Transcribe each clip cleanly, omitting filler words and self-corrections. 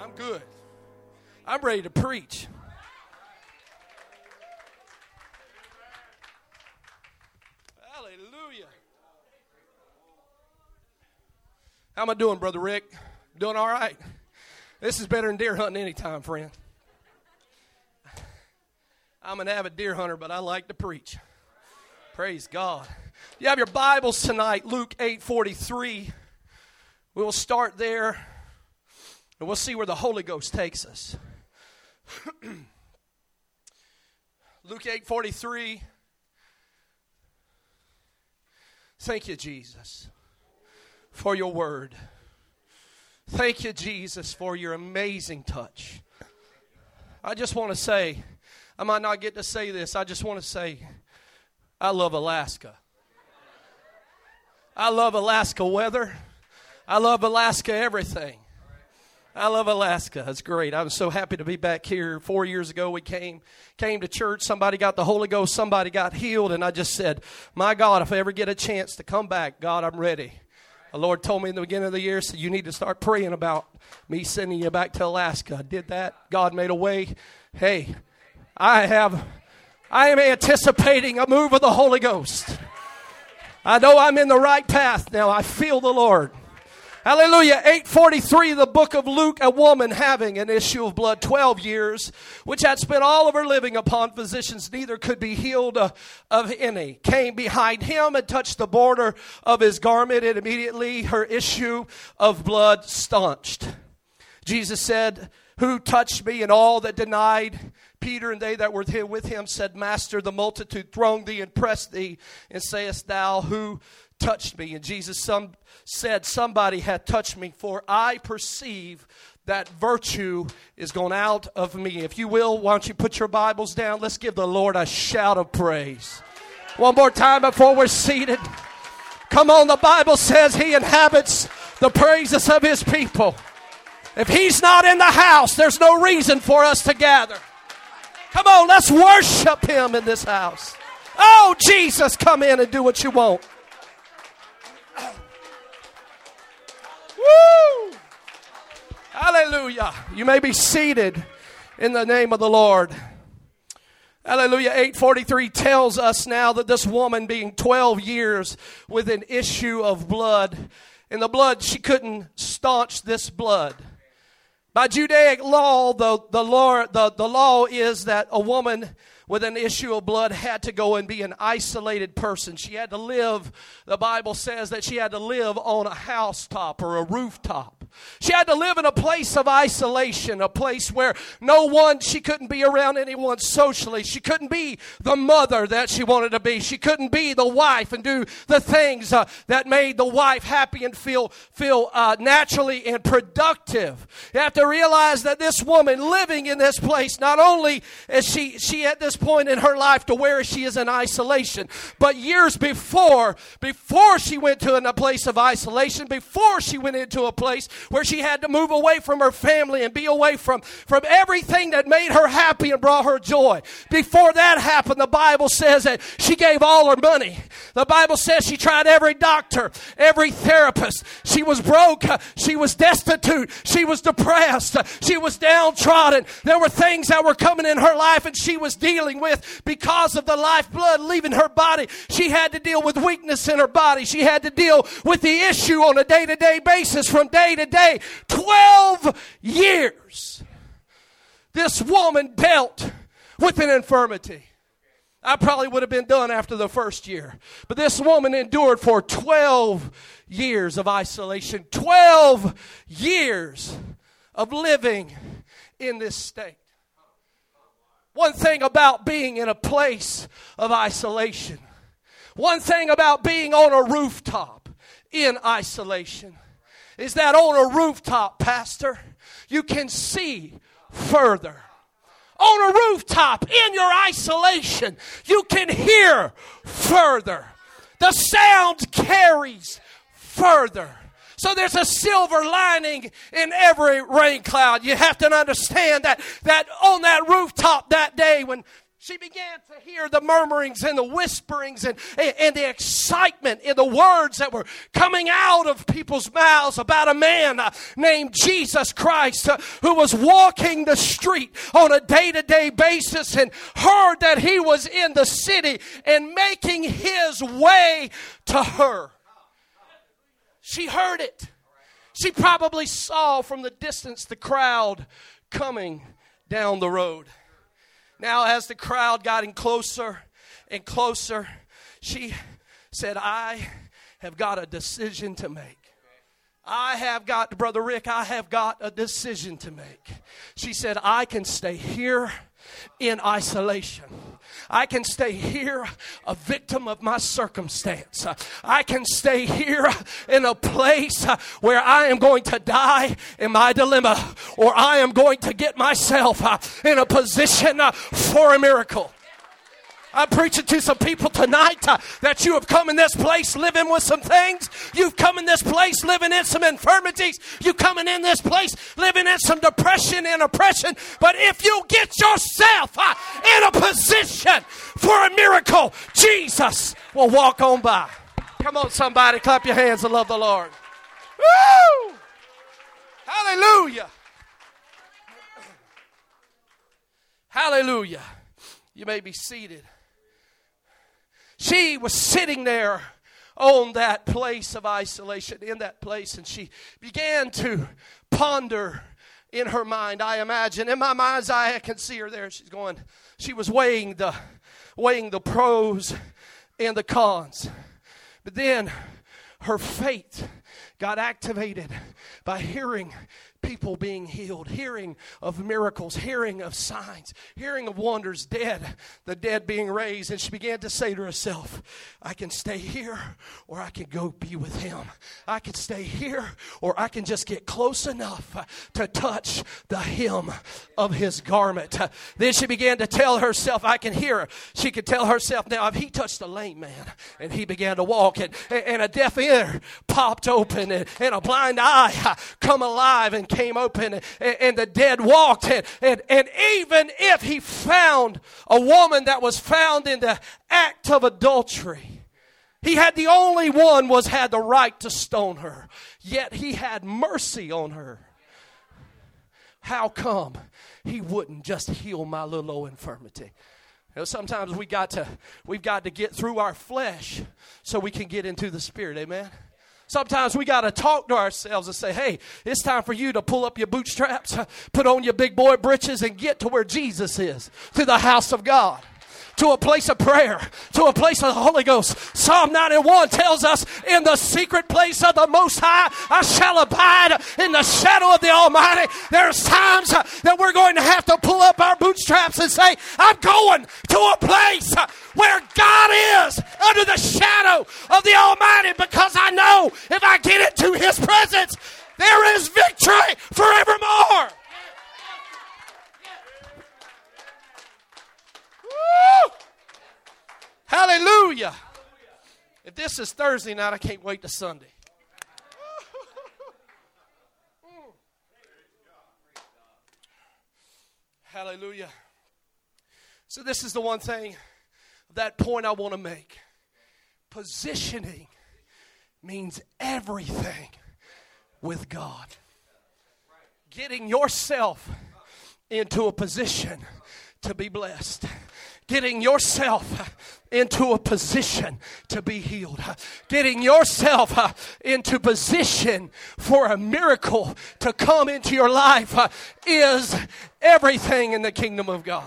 I'm good. I'm ready to preach. Hallelujah. How am I doing, Brother Rick? Doing all right? This is better than deer hunting anytime, friend. I'm an avid deer hunter, but I like to preach. Praise God. You have your Bibles tonight, Luke 8:43. We will start there, and we'll see where the Holy Ghost takes us. Luke 8:43. Thank you, Jesus, for your word. Thank you, Jesus, for your amazing touch. I just want to say, I might not get to say this, I just want to say, I love Alaska. I love Alaska weather. I love Alaska everything. I love Alaska. It's great. I was so happy to be back here. 4 years ago we came to church. Somebody got the Holy Ghost. Somebody got healed. And I just said, my God, if I ever get a chance to come back, God, I'm ready. The Lord told me in the beginning of the year, said, you need to start praying about me sending you back to Alaska. I did that. God made a way. Hey, I am anticipating a move of the Holy Ghost. I know I'm in the right path now. I feel the Lord. Hallelujah. 8:43, the book of Luke, a woman having an issue of blood 12 years, which had spent all of her living upon physicians, neither could be healed of any, came behind him and touched the border of his garment, and immediately her issue of blood staunched. Jesus said, who touched me? And all that denied Peter and they that were with him said, Master, the multitude throng thee and press thee, and sayest thou, who touched me? And Jesus said, somebody had touched me, for I perceive that virtue is gone out of me. If you will, why don't you put your Bibles down? Let's give the Lord a shout of praise. One more time before we're seated. Come on, the Bible says he inhabits the praises of his people. If he's not in the house, there's no reason for us to gather. Come on, let's worship him in this house. Oh, Jesus, come in and do what you want. Woo! Hallelujah. You may be seated in the name of the Lord. Hallelujah. 8:43 tells us now that this woman, being 12 years with an issue of blood, and the blood, she couldn't staunch this blood. By Judaic law, the law is that a woman with an issue of blood had to go and be an isolated person. She had to live, the Bible says that she had to live on a housetop or a rooftop. She had to live in a place of isolation, a place where she couldn't be around anyone socially. She couldn't be the mother that she wanted to be. She couldn't be the wife and do the things that made the wife happy and feel naturally and productive. You have to realize that this woman living in this place, not only is she at this point in her life to where she is in isolation, but years before she went to a place of isolation, before she went into a place where she had to move away from her family and be away from everything that made her happy and brought her joy. Before that happened, the Bible says that she gave all her money. The Bible says she tried every doctor, every therapist. She was broke. She was destitute. She was depressed. She was downtrodden. There were things that were coming in her life and she was dealing with because of the lifeblood leaving her body. She had to deal with weakness in her body. She had to deal with the issue on a day-to-day basis from day to day. 12 years. This woman dealt with an infirmity. I probably would have been done after the first year. But this woman endured for 12 years of isolation. 12 years of living in this state. One thing about being in a place of isolation. One thing about being on a rooftop in isolation is that on a rooftop, Pastor, you can see further. On a rooftop, in your isolation, you can hear further. The sound carries further. So there's a silver lining in every rain cloud. You have to understand that on that rooftop that day when She began to hear the murmurings and the whisperings and the excitement in the words that were coming out of people's mouths about a man named Jesus Christ who was walking the street on a day-to-day basis and heard that he was in the city and making his way to her. She heard it. She probably saw from the distance the crowd coming down the road. Now, as the crowd got in closer and closer, she said, I have got a decision to make. Brother Rick, I have got a decision to make. She said, I can stay here in isolation. I can stay here a victim of my circumstance. I can stay here in a place where I am going to die in my dilemma, or I am going to get myself in a position for a miracle. I'm preaching to some people tonight that you have come in this place living with some things. You've come in this place living in some infirmities. You've come in this place living in some depression and oppression. But if you get yourself in a position for a miracle, Jesus will walk on by. Come on, somebody, clap your hands and love the Lord. Woo! Hallelujah. Hallelujah. You may be seated. She was sitting there on that place of isolation, in that place, and she began to ponder in her mind. I imagine, in my mind's eye, I can see her there. She was weighing the pros and the cons. But then her faith got activated by hearing people being healed, hearing of miracles, hearing of signs, hearing of wonders, the dead being raised. And she began to say to herself, I can stay here or I can go be with him. I can stay here or I can just get close enough to touch the hem of his garment. Then she began to tell herself, I can hear her. She could tell herself, now if he touched a lame man and he began to walk and a deaf ear popped open and a blind eye come alive and came open and the dead walked and even if he found a woman that was found in the act of adultery, he had the only one had the right to stone her, yet he had mercy on her. How come he wouldn't just heal my little old infirmity? You know, sometimes we've got to get through our flesh so we can get into the spirit. Amen. Sometimes we got to talk to ourselves and say, hey, it's time for you to pull up your bootstraps, put on your big boy britches, and get to where Jesus is, to the house of God, to a place of prayer, to a place of the Holy Ghost. Psalm 91 tells us, in the secret place of the Most High, I shall abide in the shadow of the Almighty. There's times that we're going to have to pull up our bootstraps and say, I'm going to a place where God is under the shadow of the Almighty, because I know if I get into his presence, there is victory forevermore. Woo! Hallelujah. If this is Thursday night, I can't wait to Sunday. Hallelujah. So this is the one thing, that point I want to make. Positioning means everything with God. Getting yourself into a position to be blessed. Getting yourself into a position to be healed. Getting yourself into position for a miracle to come into your life is everything in the kingdom of God.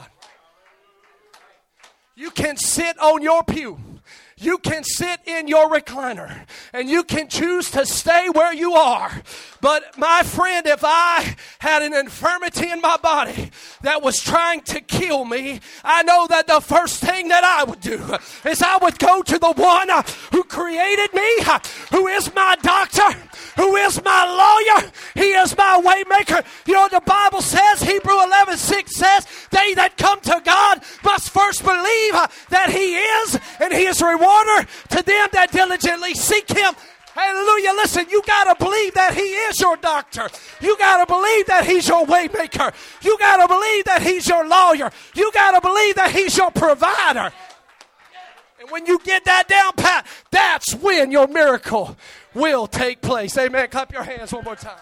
You can sit on your pew. You can sit in your recliner and you can choose to stay where you are. But my friend, if I had an infirmity in my body that was trying to kill me, I know that the first thing that I would do is I would go to the one who created me, who is my doctor, who is my lawyer. He is my way maker. You know what the Bible says? Hebrews 11:6 says, they that come to God must first believe that he is, and he is a rewarder to them that diligently seek him. Hallelujah. Listen, you got to believe that he is your doctor. You got to believe that he's your way maker. You got to believe that he's your lawyer. You got to believe that he's your provider. And when you get that down pat, that's when your miracle will take place. Amen. Clap your hands one more time.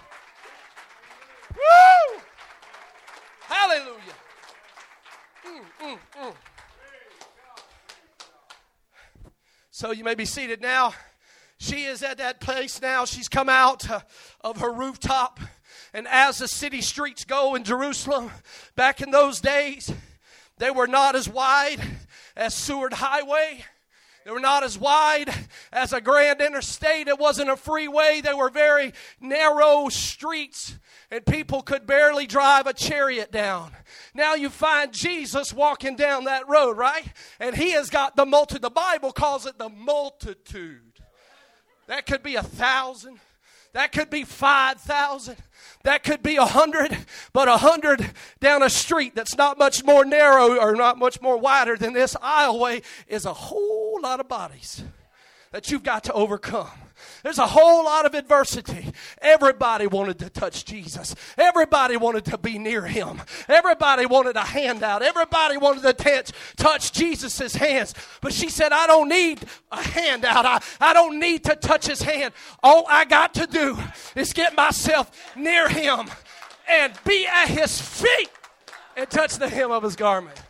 Woo! Hallelujah. So you may be seated now. She is at that place now. She's come out of her rooftop. And as the city streets go in Jerusalem, back in those days, they were not as wide as Seward Highway. They were not as wide as a grand interstate. It wasn't a freeway. They were very narrow streets, and people could barely drive a chariot down. Now you find Jesus walking down that road, right? And he has got the multitude. The Bible calls it the multitude. That could be 1,000. That could be 5,000. That could be 100. But 100 down a street that's not much more narrow or not much more wider than this aisleway is a whole lot of bodies that you've got to overcome. There's a whole lot of adversity. Everybody wanted to touch Jesus. Everybody wanted to be near him. Everybody wanted a handout. Everybody wanted to touch Jesus' hands. But she said, I don't need a handout. I don't need to touch his hand. All I got to do is get myself near him and be at his feet and touch the hem of his garment.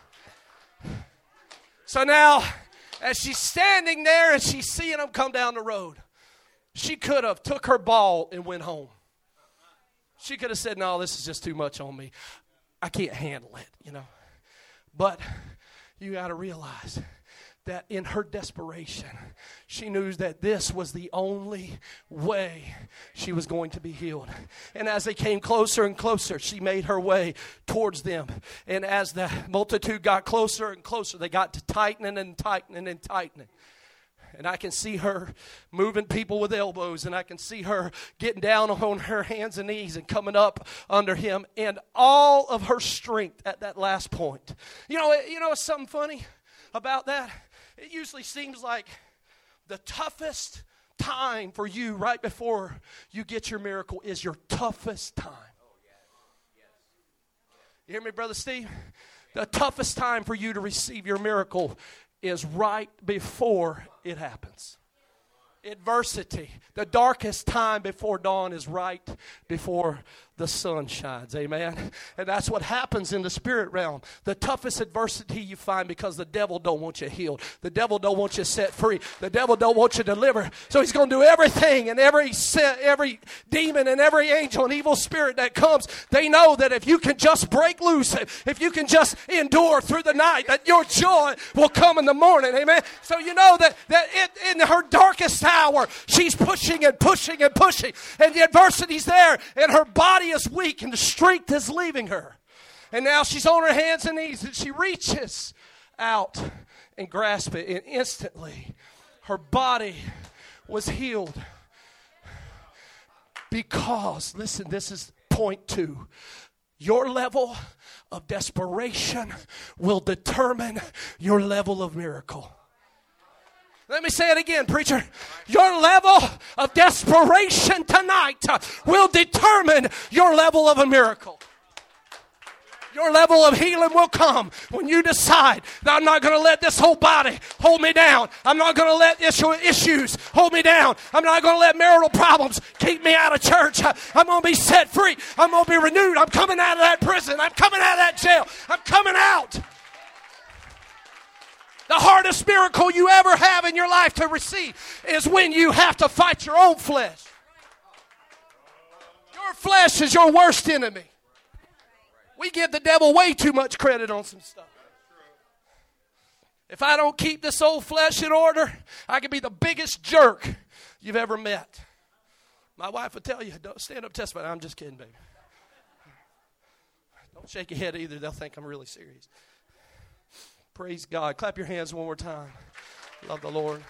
So now, as she's standing there and she's seeing him come down the road, she could have took her ball and went home. She could have said, no, this is just too much on me. I can't handle it, you know. But you got to realize that in her desperation, she knew that this was the only way she was going to be healed. And as they came closer and closer, she made her way towards them. And as the multitude got closer and closer, they got to tightening and tightening and tightening. And I can see her moving people with elbows, and I can see her getting down on her hands and knees and coming up under him, and all of her strength at that last point. You know something funny about that? It usually seems like the toughest time for you right before you get your miracle is your toughest time. You hear me, Brother Steve? The toughest time for you to receive your miracle is right before it happens. Adversity, the darkest time before dawn is right before the sun shines. Amen. And that's what happens in the spirit realm. The toughest adversity you find, because the devil don't want you healed. The devil don't want you set free. The devil don't want you delivered. So he's going to do everything, and every demon and every angel and evil spirit that comes, they know that if you can just break loose, if you can just endure through the night, that your joy will come in the morning. Amen. So you know that in her darkest hour, she's pushing and pushing and pushing, and the adversity's there, and her body is weak and the strength is leaving her. And now she's on her hands and knees, and she reaches out and grasps it, and instantly her body was healed. Because, listen, this is point 2. Your level of desperation will determine your level of miracle. Let me say it again, preacher. Your level of desperation tonight will determine your level of a miracle. Your level of healing will come when you decide that I'm not going to let this whole body hold me down. I'm not going to let issues hold me down. I'm not going to let marital problems keep me out of church. I'm going to be set free. I'm going to be renewed. I'm coming out of that prison. I'm coming out of that jail. I'm coming out. The hardest miracle you ever have in your life to receive is when you have to fight your own flesh. Your flesh is your worst enemy. We give the devil way too much credit on some stuff. If I don't keep this old flesh in order, I could be the biggest jerk you've ever met. My wife will tell you, don't stand up and testify. I'm just kidding, baby. Don't shake your head either. They'll think I'm really serious. Praise God. Clap your hands one more time. Love the Lord.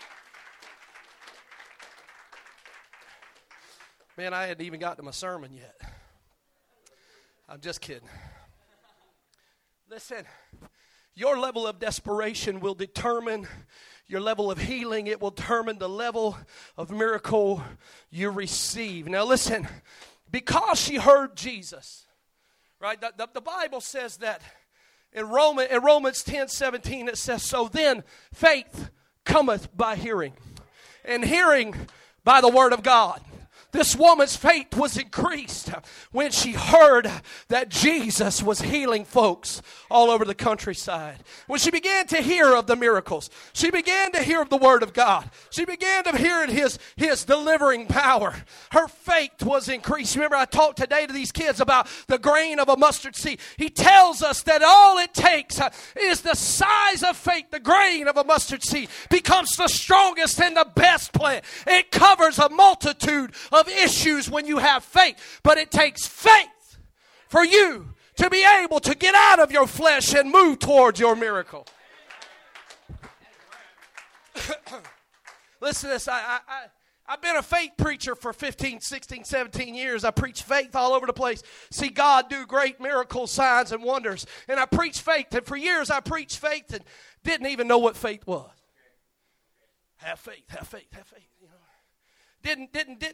Man, I hadn't even got to my sermon yet. I'm just kidding. Listen, Your level of desperation will determine your level of healing. It will determine the level of miracle you receive. Now listen, because she heard Jesus, right? The Bible says that in Romans 10:17 it says, so then faith cometh by hearing, and hearing by the word of God. This woman's faith was increased when she heard that Jesus was healing folks all over the countryside. When she began to hear of the miracles, she began to hear of the Word of God. She began to hear His delivering power. Her faith was increased. Remember, I talked today to these kids about the grain of a mustard seed. He tells us that all it takes is the size of faith. The grain of a mustard seed becomes the strongest and the best plant. It covers a multitude of issues when you have faith, but it takes faith for you to be able to get out of your flesh and move towards your miracle. Listen to this. I've been a faith preacher for 15, 16, 17 years. I preach faith all over the place. See God do great miracles, signs, and wonders. And I preach faith. And for years I preached faith and didn't even know what faith was. Have faith, have faith, have faith. Didn't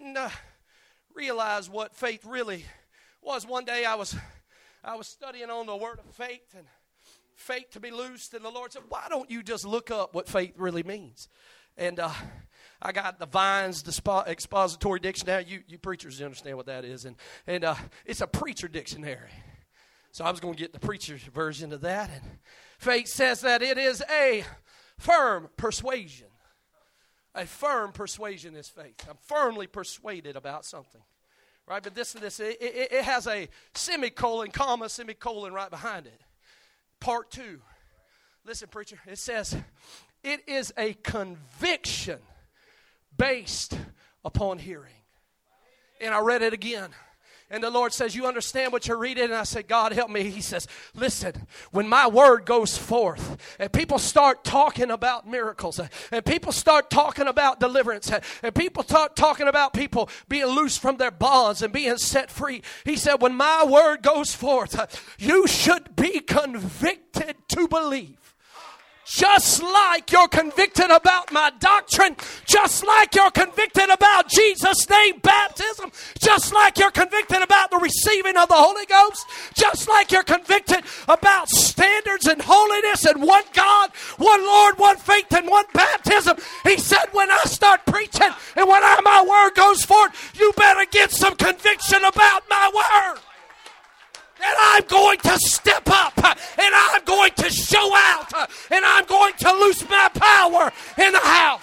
realize what faith really was. One day I was studying on the word of faith and faith to be loosed, and the Lord said, why don't you just look up what faith really means? And I got the Vine's expository dictionary. You preachers understand what that is, and it's a preacher dictionary. So I was going to get the preacher's version of that. And faith says that it is a firm persuasion. A firm persuasion is faith. I'm firmly persuaded about something. Right? But it has a semicolon, comma, semicolon right behind it. Part 2. Listen, preacher. It says, it is a conviction based upon hearing. And I read it again. And the Lord says, you understand what you're reading? And I said, God, help me. He says, listen, when my word goes forth and people start talking about miracles and people start talking about deliverance and people start talking about people being loose from their bonds and being set free, he said, when my word goes forth, you should be convicted to believe. Just like you're convicted about my doctrine, just like you're convicted about Jesus' name baptism, just like you're convicted about the receiving of the Holy Ghost, just like you're convicted about standards and holiness and one God, one Lord, one faith, and one baptism. He said, when I start preaching and when my word goes forth, you better get some conviction about my word. And I'm going to step up, and I'm going to show out, and I'm going to loose my power in the house.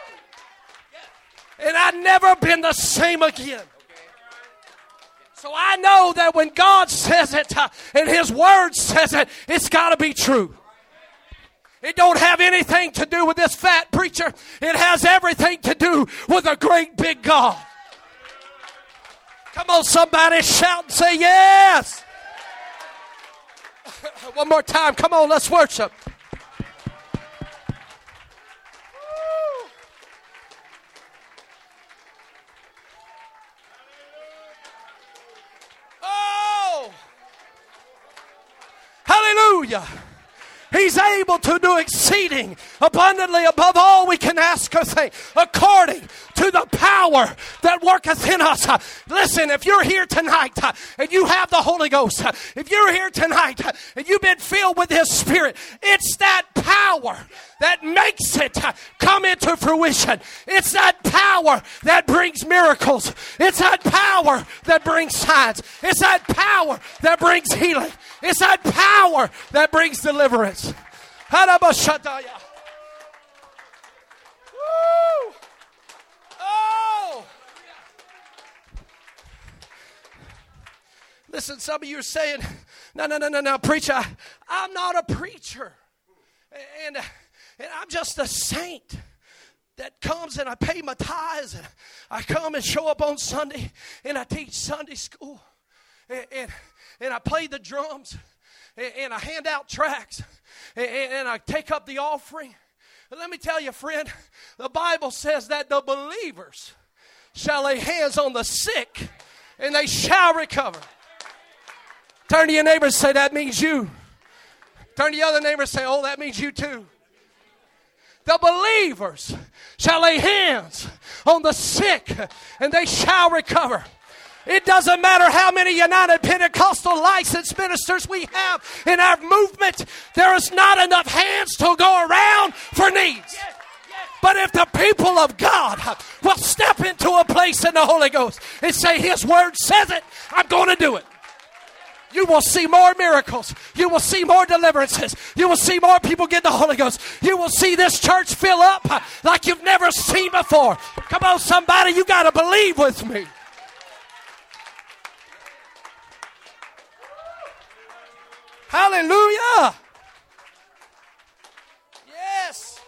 And I've never been the same again. So I know that when God says it, and His Word says it, it's got to be true. It don't have anything to do with this fat preacher. It has everything to do with a great big God. Come on, somebody shout and say yes. One more time. Come on, let's worship. Oh! Hallelujah. He's able to do exceeding abundantly above all we can ask or think, according to the power that worketh in us. Listen, if you're here tonight and you have the Holy Ghost, if you're here tonight and you've been filled with His Spirit, it's that power that makes it come into fruition. It's that power that brings miracles. It's that power that brings signs. It's that power that brings healing. It's that power that brings deliverance. Harabashataya. Woo! Oh! Listen, some of you are saying, no, preacher, I'm not a preacher. And I'm just a saint that comes and I pay my tithes and I come and show up on Sunday and I teach Sunday school and I play the drums and I hand out tracts and I take up the offering. But let me tell you, friend, the Bible says that the believers shall lay hands on the sick and they shall recover. Turn to your neighbor and say, that means you. Turn to the other neighbor and say, oh, that means you too. The believers shall lay hands on the sick and they shall recover. It doesn't matter how many United Pentecostal licensed ministers we have in our movement. There is not enough hands to go around for needs. But if the people of God will step into a place in the Holy Ghost and say, His word says it, I'm going to do it. You will see more miracles. You will see more deliverances. You will see more people get the Holy Ghost. You will see this church fill up like you've never seen before. Come on, somebody, you got to believe with me. Hallelujah. Yes.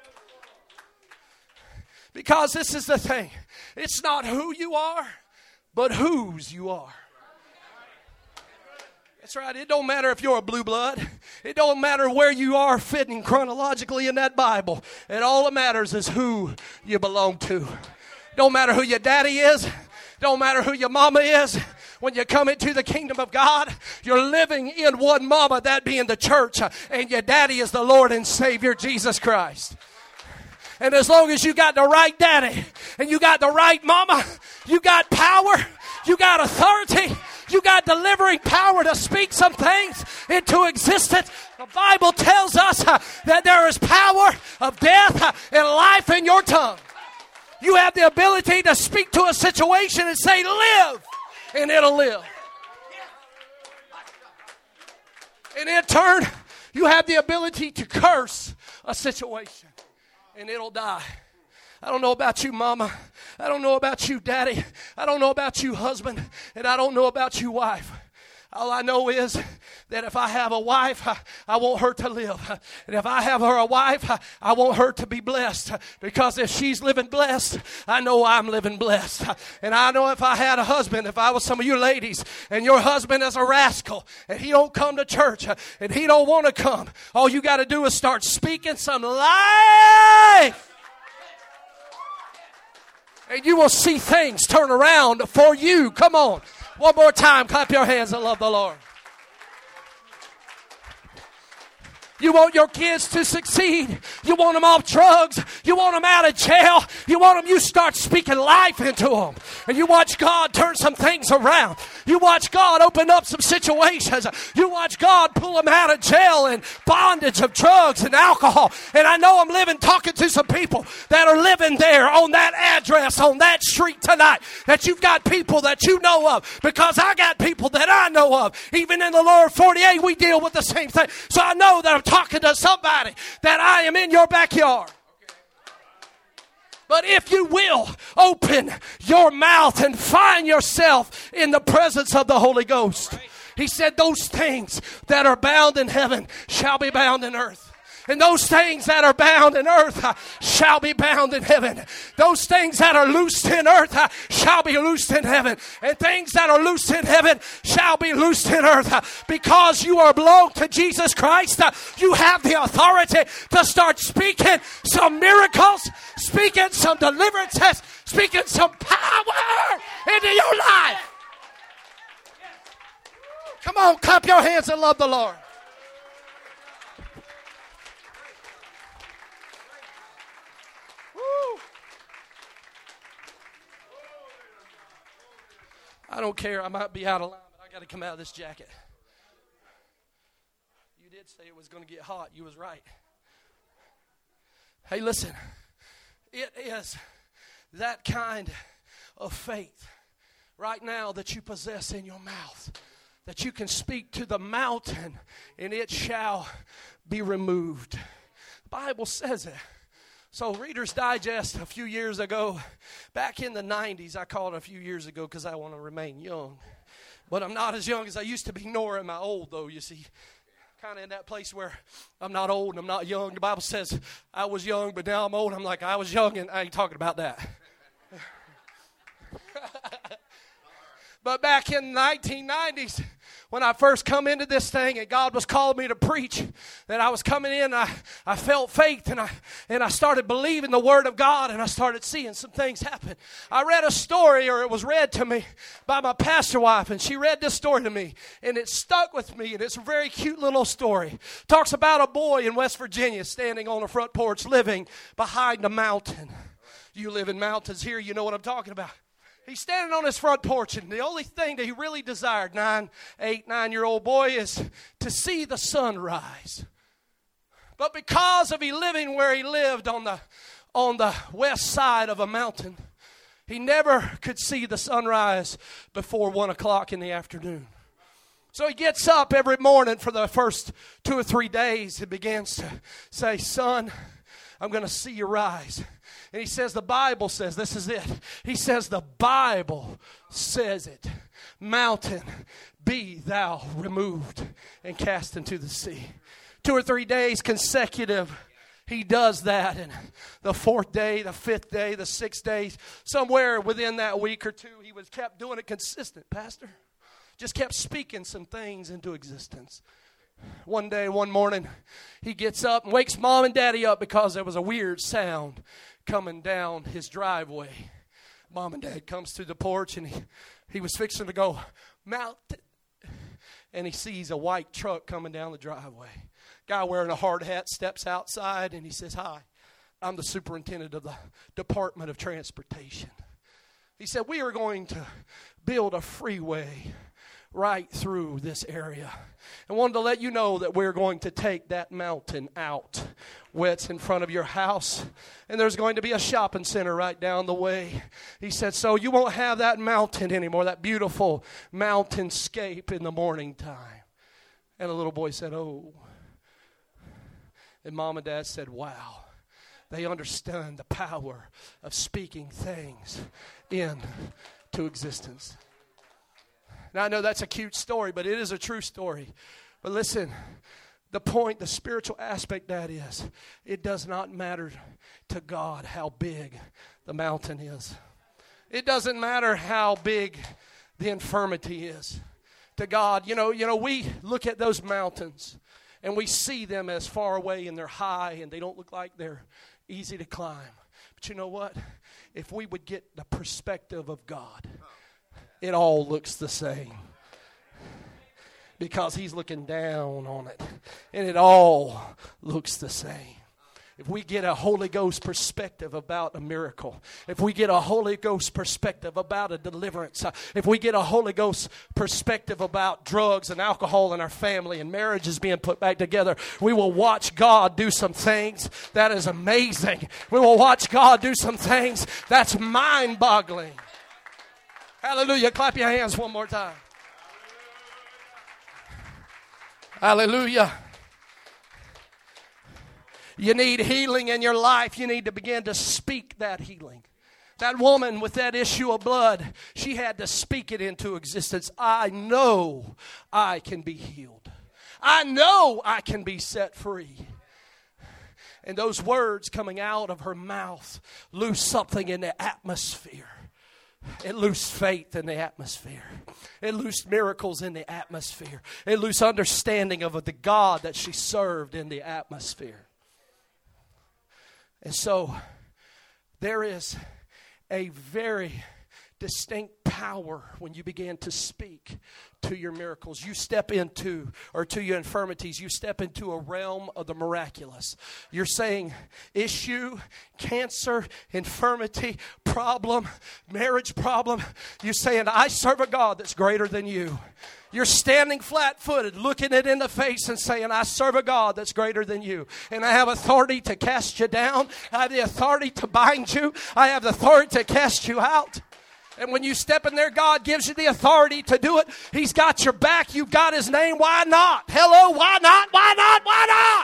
Because this is the thing. It's not who you are, but whose you are. That's right. It don't matter if you're a blue blood. It don't matter where you are fitting chronologically in that Bible. And all that matters is who you belong to. Don't matter who your daddy is. Don't matter who your mama is. When you come into the kingdom of God, you're living in one mama, that being the church. And your daddy is the Lord and Savior, Jesus Christ. And as long as you got the right daddy and you got the right mama, you got power, you got authority, you got delivering power to speak some things into existence. The Bible tells us that there is power of death and life in your tongue. You have the ability to speak to a situation and say, live, and it'll live. And in turn, you have the ability to curse a situation, and it'll die. I don't know about you, mama. I don't know about you, daddy. I don't know about you, husband. And I don't know about you, wife. All I know is that if I have a wife, I want her to live. And if I have her a wife, I want her to be blessed. Because if she's living blessed, I know I'm living blessed. And I know if I had a husband, if I was some of you ladies, and your husband is a rascal, and he don't come to church, and he don't want to come, all you got to do is start speaking some life. And you will see things turn around for you. Come on. One more time. Clap your hands and love the Lord. You want your kids to succeed. You want them off drugs. You want them out of jail. You want them, you start speaking life into them. And you watch God turn some things around. You watch God open up some situations. You watch God pull them out of jail and bondage of drugs and alcohol. And I know I'm talking to some people that are living there on that address, on that street tonight. That you've got people that you know of. Because I got people that I know of. Even in the lower 48, we deal with the same thing. So I know that I'm talking to somebody that I am in your backyard. But if you will open your mouth and find yourself in the presence of the Holy Ghost, He said those things that are bound in heaven shall be bound in earth. And those things that are bound in earth shall be bound in heaven. Those things that are loosed in earth shall be loosed in heaven. And things that are loosed in heaven shall be loosed in earth. Because you are belong to Jesus Christ, you have the authority to start speaking some miracles, speaking some deliverances, speaking some power into your life. Come on, clap your hands and love the Lord. I don't care. I might be out of line, but I got to come out of this jacket. You did say it was going to get hot. You was right. Hey, listen. It is that kind of faith right now that you possess in your mouth, that you can speak to the mountain and it shall be removed. The Bible says it. So Reader's Digest a few years ago, back in the 90s, I call it a few years ago because I want to remain young. But I'm not as young as I used to be, nor am I old, though, you see. Kind of in that place where I'm not old and I'm not young. The Bible says I was young, but now I'm old. I'm like, I was young, and I ain't talking about that. But back in the 1990s, when I first come into this thing and God was calling me to preach, that I was coming in, I felt faith and I started believing the Word of God, and I started seeing some things happen. I read a story, or it was read to me by my pastor wife, and she read this story to me, and it stuck with me, and it's a very cute little story. Talks about a boy in West Virginia standing on a front porch living behind a mountain. You live in mountains here, you know what I'm talking about. He's standing on his front porch, and the only thing that he really desired, 9-year-old boy, is to see the sunrise. But because of he living where he lived on the west side of a mountain, he never could see the sunrise before 1 o'clock in the afternoon. So he gets up every morning for the first 2 or 3 days and begins to say, "Son, I'm going to see you rise." And he says, the Bible says, this is it. He says, the Bible says it. "Mountain, be thou removed and cast into the sea." 2 or 3 days consecutive, he does that. And the 4th day, the 5th day, the 6th day, somewhere within that week or two, he was kept doing it consistent, Pastor. Just kept speaking some things into existence. One day, one morning, he gets up and wakes Mom and Daddy up because there was a weird sound coming down his driveway. Mom and Dad comes to the porch, and he was fixing to go mountain, and he sees a white truck coming down the driveway. Guy wearing a hard hat steps outside, and he says, "Hi, I'm the superintendent of the Department of Transportation." He said, "We are going to build a freeway right through this area. I wanted to let you know that we're going to take that mountain out where it's in front of your house, and there's going to be a shopping center right down the way." He said, "So you won't have that mountain anymore, that beautiful mountainscape in the morning time." And the little boy said, "Oh." And Mom and Dad said, "Wow." They understand the power of speaking things into existence. Now, I know that's a cute story, but it is a true story. But listen, the point, the spiritual aspect that is, it does not matter to God how big the mountain is. It doesn't matter how big the infirmity is. To God, you know, we look at those mountains and we see them as far away and they're high and they don't look like they're easy to climb. But you know what? If we would get the perspective of God, it all looks the same. Because He's looking down on it. And it all looks the same. If we get a Holy Ghost perspective about a miracle, if we get a Holy Ghost perspective about a deliverance, if we get a Holy Ghost perspective about drugs and alcohol in our family and marriages being put back together, we will watch God do some things that is amazing. We will watch God do some things that's mind-boggling. Hallelujah. Clap your hands one more time. Hallelujah. You need healing in your life. You need to begin to speak that healing. That woman with that issue of blood, she had to speak it into existence. I know I can be healed. I know I can be set free. And those words coming out of her mouth lose something in the atmosphere. It loosed faith in the atmosphere. It loosed miracles in the atmosphere. It loosed understanding of the God that she served in the atmosphere. And so there is a very distinct power when you begin to speak to your miracles. You step into, or to your infirmities, you step into a realm of the miraculous. You're saying issue, cancer, infirmity, problem, marriage problem. You're saying, I serve a God that's greater than you. You're standing flat-footed, looking it in the face and saying, I serve a God that's greater than you. And I have authority to cast you down. I have the authority to bind you. I have the authority to cast you out. And when you step in there, God gives you the authority to do it. He's got your back. You've got His name. Why not? Hello, why not? Why not? Why not?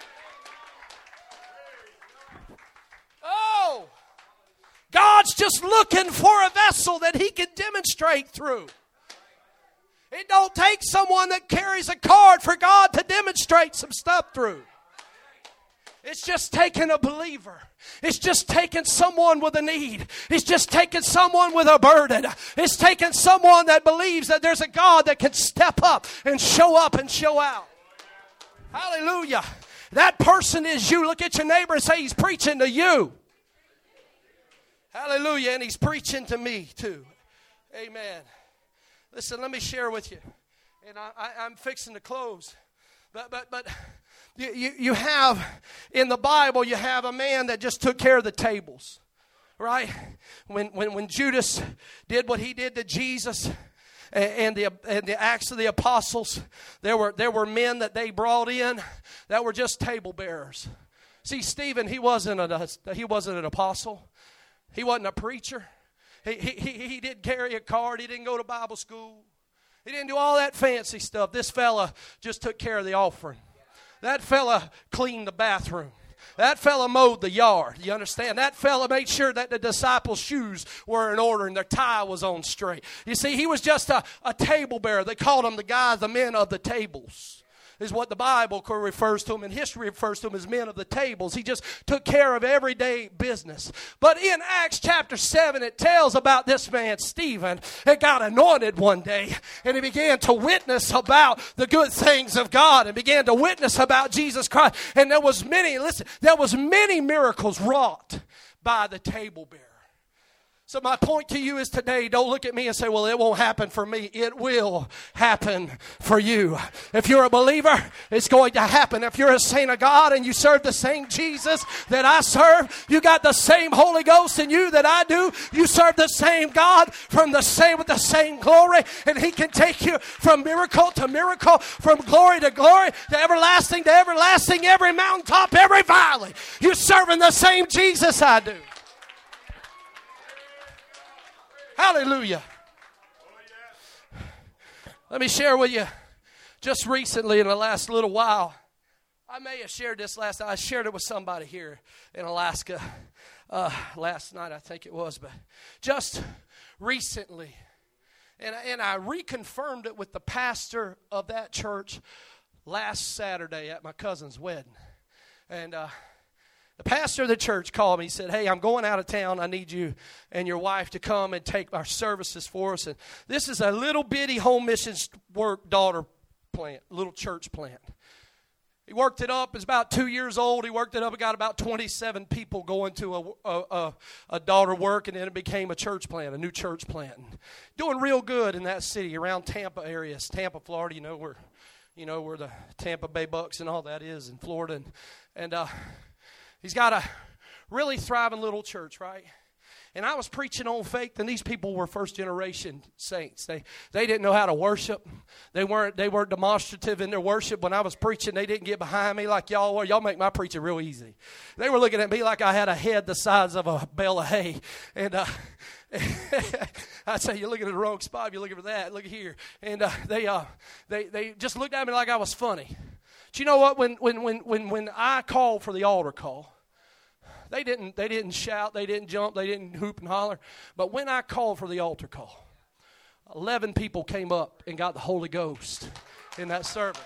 Oh, God's just looking for a vessel that He can demonstrate through. It don't take someone that carries a card for God to demonstrate some stuff through. It's just taking a believer. It's just taking someone with a need. It's just taking someone with a burden. It's taking someone that believes that there's a God that can step up and show out. Hallelujah. That person is you. Look at your neighbor and say, he's preaching to you. Hallelujah. And he's preaching to me too. Amen. Listen, let me share with you. And I'm fixing to close. But you have, in the Bible, you have a man that just took care of the tables. Right? When Judas did what he did to Jesus and the Acts of the Apostles, there were men that they brought in that were just table bearers. See, Stephen, he wasn't an apostle. He wasn't a preacher. He didn't carry a card. He didn't go to Bible school. He didn't do all that fancy stuff. This fella just took care of the offering. That fella cleaned the bathroom. That fella mowed the yard. You understand? That fella made sure that the disciples' shoes were in order and their tie was on straight. You see, he was just a table bearer. They called him the men of the tables. Is what the Bible refers to him, and history refers to him as men of the tables. He just took care of everyday business. But in Acts chapter 7, it tells about this man, Stephen, that got anointed one day, and he began to witness about the good things of God, and began to witness about Jesus Christ. And there was many miracles wrought by the table bearer. So my point to you is today, don't look at me and say, well, it won't happen for me. It will happen for you. If you're a believer, it's going to happen. If you're a saint of God and you serve the same Jesus that I serve, you got the same Holy Ghost in you that I do. You serve the same God with the same glory, and He can take you from miracle to miracle, from glory to glory, to everlasting, every mountaintop, every valley. You're serving the same Jesus I do. Hallelujah. Let me share with you, just recently in the last little while, I may have shared this last night. I shared it with somebody here in Alaska last night, I think it was, but just recently. And I reconfirmed it with the pastor of that church last Saturday at my cousin's wedding. And the pastor of the church called me. He said, hey, I'm going out of town. I need you and your wife to come and take our services for us. And this is a little bitty home missions work daughter plant, little church plant. He worked it up. It's about 2 years old. He worked it up and got about 27 people going to a daughter work, and then it became a church plant, a new church plant. And doing real good in that city around Tampa areas. Tampa, Florida, you know where the Tampa Bay Bucks and all that is in Florida. And he's got a really thriving little church, right? And I was preaching on faith, and these people were first-generation saints. They didn't know how to worship. They weren't demonstrative in their worship. When I was preaching, they didn't get behind me like y'all were. Y'all make my preaching real easy. They were looking at me like I had a head the size of a bale of hay. And I'd say, you're looking at the wrong spot. You're looking for that. Look here. And they just looked at me like I was funny. But you know what? When I called for the altar call, They didn't shout, they didn't jump, they didn't hoop and holler. But when I called for the altar call, 11 people came up and got the Holy Ghost in that service.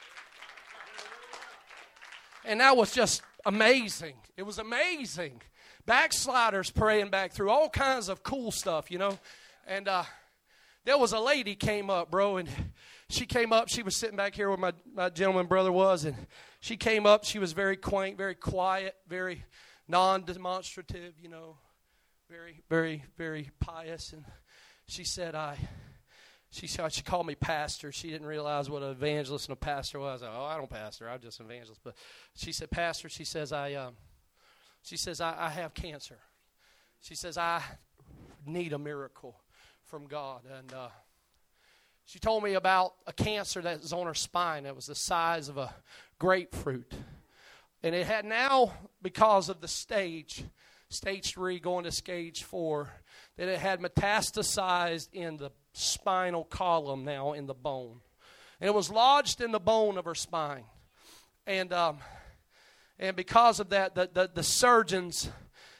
And that was just amazing. It was amazing. Backsliders praying back through all kinds of cool stuff, you know. And there was a lady came up, bro, and she came up. She was sitting back here where my gentleman brother was, and she came up. She was very quaint, very quiet, very non-demonstrative, you know, very, very, very pious. And she said, she called me pastor. She didn't realize what an evangelist and a pastor was. I don't pastor. I'm just an evangelist. But she said, pastor, she says, I have cancer. She says, I need a miracle from God. And she told me about a cancer that was on her spine that was the size of a grapefruit. And it had now, because of the stage 3 going to stage 4, that it had metastasized in the spinal column now in the bone. And it was lodged in the bone of her spine. And because of that, the surgeons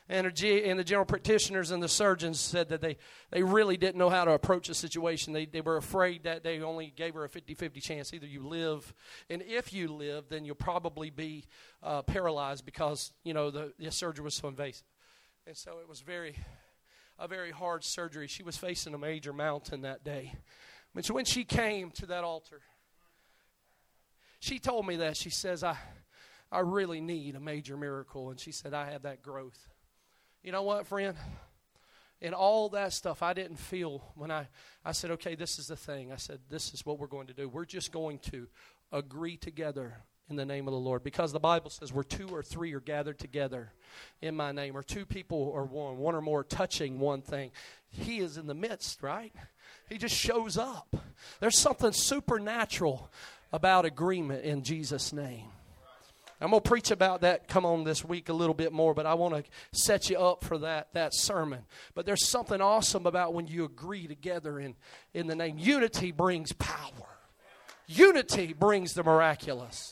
And the general practitioners and the surgeons said that they really didn't know how to approach the situation. They were afraid that they only gave her a 50-50 chance. Either you live, and if you live, then you'll probably be paralyzed because, the surgery was so invasive. And so it was a very hard surgery. She was facing a major mountain that day. But when she came to that altar, she told me that. She says, I really need a major miracle. And she said, I have that growth. You know what, friend? And all that stuff I didn't feel when I said, okay, this is the thing. I said, this is what we're going to do. We're just going to agree together in the name of the Lord. Because the Bible says where 2 or 3 are gathered together in my name, or 2 people are one or more touching one thing, He is in the midst, right? He just shows up. There's something supernatural about agreement in Jesus' name. I'm going to preach about that, come on, this week a little bit more, but I want to set you up for that sermon. But there's something awesome about when you agree together in the name. Unity brings power. Unity brings the miraculous.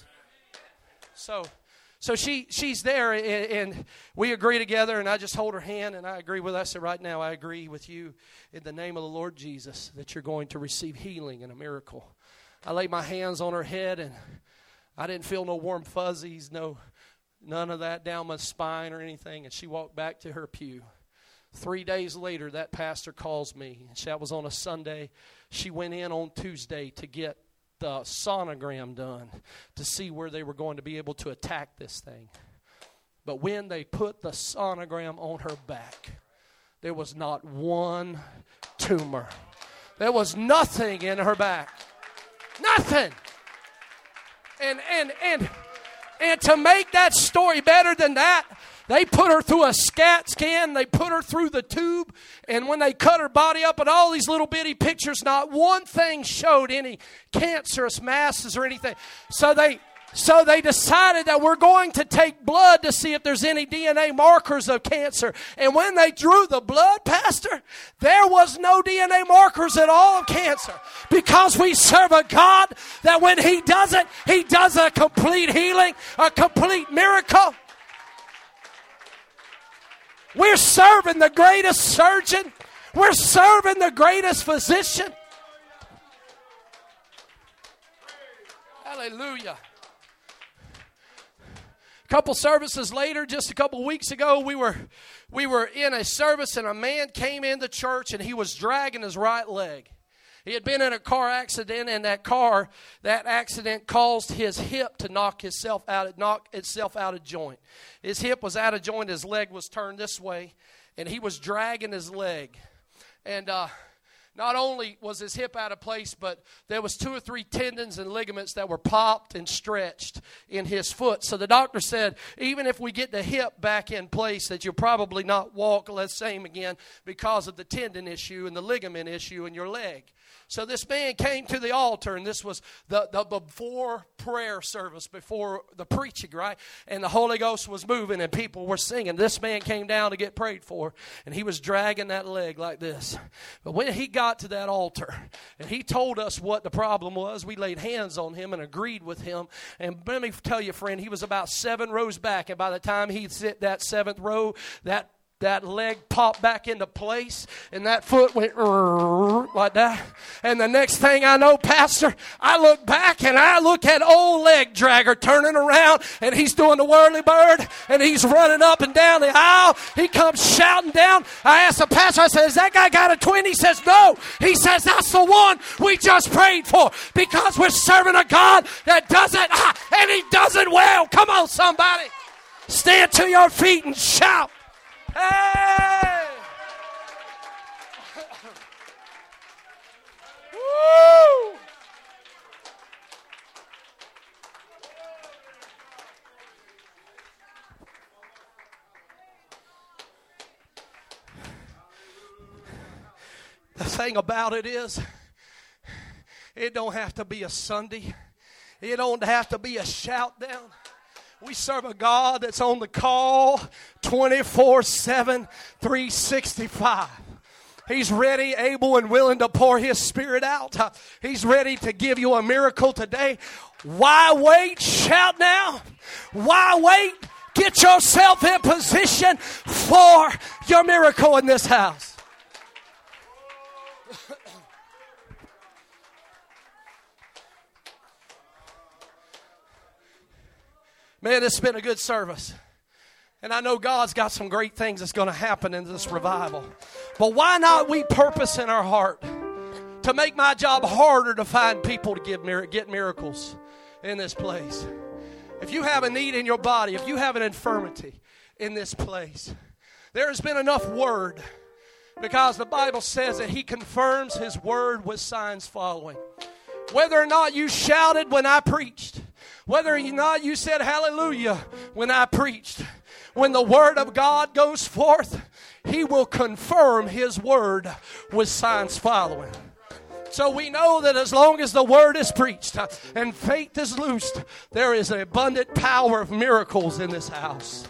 So she's there, and we agree together, and I just hold her hand, and I agree with her. I said, right now, I agree with you in the name of the Lord Jesus that you're going to receive healing and a miracle. I laid my hands on her head, and I didn't feel no warm fuzzies, none of that down my spine or anything. And she walked back to her pew. 3 days later, that pastor calls me. That was on a Sunday. She went in on Tuesday to get the sonogram done to see where they were going to be able to attack this thing. But when they put the sonogram on her back, there was not one tumor. There was nothing in her back. Nothing. And to make that story better than that, they put her through a CAT scan. They put her through the tube. And when they cut her body up and all these little bitty pictures, not one thing showed any cancerous masses or anything. So they decided that we're going to take blood to see if there's any DNA markers of cancer. And when they drew the blood, Pastor, there was no DNA markers at all of cancer. Because we serve a God that when He does it, He does a complete healing, a complete miracle. We're serving the greatest surgeon. We're serving the greatest physician. Hallelujah. A couple services later, just a couple weeks ago, we were in a service, and a man came into church, and he was dragging his right leg. He had been in a car accident, and that accident caused his hip to knock itself out of joint. His hip was out of joint, his leg was turned this way, and he was dragging his leg. And not only was his hip out of place, but there was 2 or 3 tendons and ligaments that were popped and stretched in his foot. So the doctor said, even if we get the hip back in place, that you'll probably not walk the same again because of the tendon issue and the ligament issue in your leg. So this man came to the altar, and this was the before prayer service, before the preaching, right? And the Holy Ghost was moving, and people were singing. This man came down to get prayed for, and he was dragging that leg like this. But when he got to that altar, and he told us what the problem was, we laid hands on him and agreed with him. And let me tell you, friend, he was about 7 rows back, and by the time he hit that 7th row, that leg popped back into place, and that foot went like that. And the next thing I know, Pastor, I look back and I look at old leg dragger turning around, and he's doing the whirly bird, and he's running up and down the aisle. He comes shouting down. I asked the pastor, I said, has that guy got a twin? He says, no. He says, that's the one we just prayed for, because we're serving a God that does it, and He does it well. Come on, somebody. Stand to your feet and shout. Hey! Woo! The thing about it is, it don't have to be a Sunday. It don't have to be a shout down. We serve a God that's on the call 24/7, 365. He's ready, able, and willing to pour His Spirit out. He's ready to give you a miracle today. Why wait? Shout now. Why wait? Get yourself in position for your miracle in this house. Man, it's been a good service. And I know God's got some great things that's going to happen in this revival. But why not we purpose in our heart to make my job harder to find people to get miracles in this place? If you have a need in your body, if you have an infirmity in this place, there has been enough word, because the Bible says that He confirms His word with signs following. Whether or not you shouted when I preached, whether or not you said hallelujah when I preached, when the word of God goes forth, He will confirm His word with signs following. So we know that as long as the word is preached and faith is loosed, there is an abundant power of miracles in this house.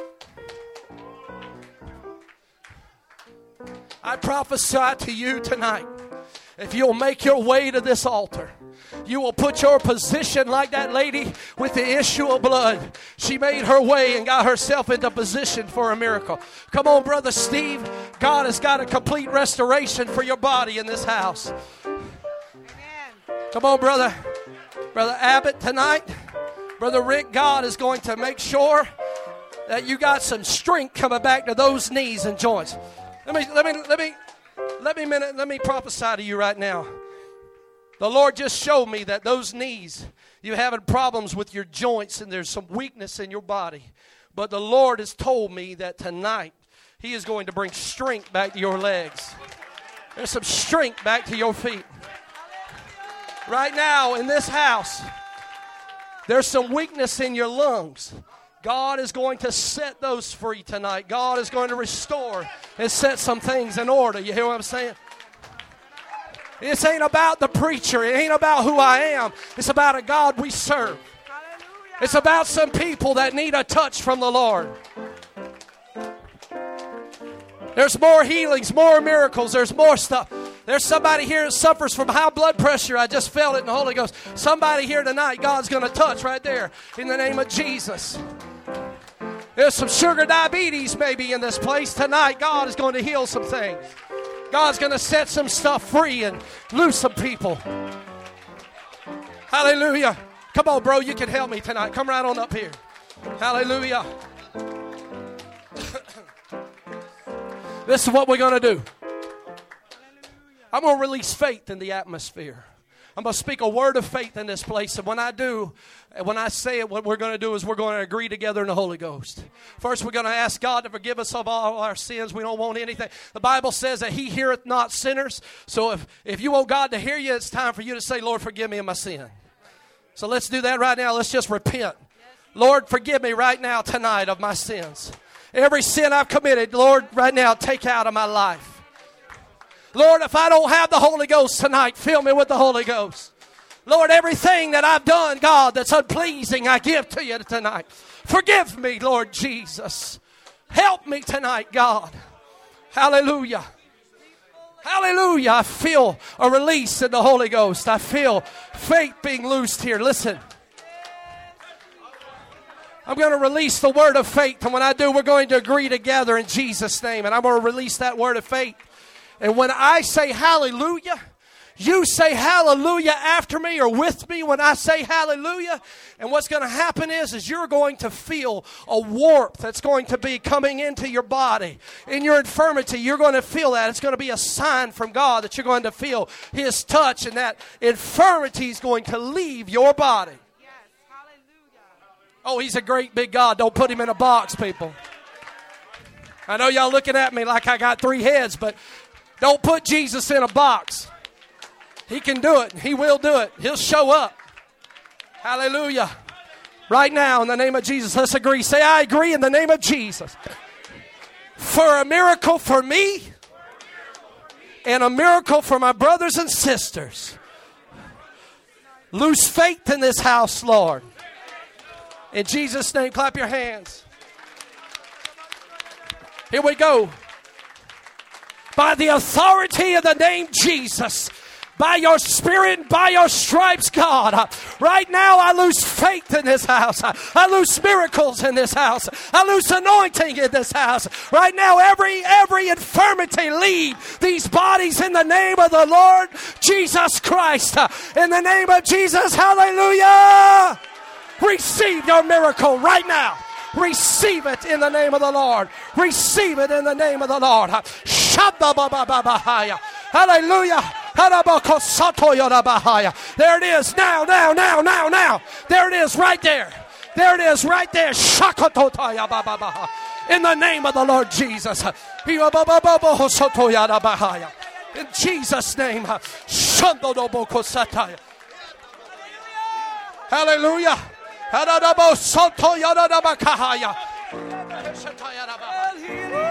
I prophesy to you tonight, if you'll make your way to this altar, you will put your position like that lady with the issue of blood. She made her way and got herself into position for a miracle. Come on, Brother Steve. God has got a complete restoration for your body in this house. Come on, Brother Abbott tonight. Brother Rick, God is going to make sure that you got some strength coming back to those knees and joints. Let me prophesy to you right now. The Lord just showed me that those knees, you're having problems with your joints and there's some weakness in your body. But the Lord has told me that tonight He is going to bring strength back to your legs. There's some strength back to your feet. Right now in this house, there's some weakness in your lungs. God is going to set those free tonight. God is going to restore and set some things in order. You hear what I'm saying? This ain't about the preacher. It ain't about who I am. It's about a God we serve. Hallelujah. It's about some people that need a touch from the Lord. There's more healings, more miracles. There's more stuff. There's somebody here that suffers from high blood pressure. I just felt it in the Holy Ghost. Somebody here tonight, God's going to touch right there in the name of Jesus. There's some sugar diabetes maybe in this place tonight. God is going to heal some things. God's going to set some stuff free and loose some people. Hallelujah. Come on, bro. You can help me tonight. Come right on up here. Hallelujah. This is what we're going to do. I'm going to release faith in the atmosphere. I'm going to speak a word of faith in this place. And when I say it, what we're going to do is we're going to agree together in the Holy Ghost. First, we're going to ask God to forgive us of all our sins. We don't want anything. The Bible says that He heareth not sinners. So if you want God to hear you, it's time for you to say, Lord, forgive me of my sin. So let's do that right now. Let's just repent. Lord, forgive me right now tonight of my sins. Every sin I've committed, Lord, right now, take out of my life. Lord, if I don't have the Holy Ghost tonight, fill me with the Holy Ghost. Lord, everything that I've done, God, that's unpleasing, I give to you tonight. Forgive me, Lord Jesus. Help me tonight, God. Hallelujah. Hallelujah. I feel a release in the Holy Ghost. I feel faith being loosed here. Listen. I'm going to release the word of faith. And when I do, we're going to agree together in Jesus' name. And I'm going to release that word of faith. And when I say hallelujah, you say hallelujah after me or with me when I say hallelujah. And what's going to happen is you're going to feel a warmth that's going to be coming into your body. In your infirmity, you're going to feel that. It's going to be a sign from God that you're going to feel His touch, and that infirmity is going to leave your body. Yes, hallelujah. Oh, He's a great big God. Don't put Him in a box, people. I know y'all looking at me like I got 3 heads, but don't put Jesus in a box. He can do it. He will do it. He'll show up. Hallelujah. Right now, in the name of Jesus, let's agree. Say, I agree in the name of Jesus. For a miracle for me and a miracle for my brothers and sisters. Loose faith in this house, Lord. In Jesus' name, clap your hands. Here we go. By the authority of the name Jesus, By your Spirit and by your stripes, God. Right now, I lose faith in this house. I lose miracles in this house. I lose anointing in this house. Right now, every infirmity leave these bodies in the name of the Lord Jesus Christ. In the name of Jesus, hallelujah. Receive your miracle right now. Receive it in the name of the Lord. Receive it in the name of the Lord. Hallelujah. There it is. Now. There it is right there. There it is right there. In the name of the Lord Jesus. In Jesus' name. Hallelujah. Hallelujah.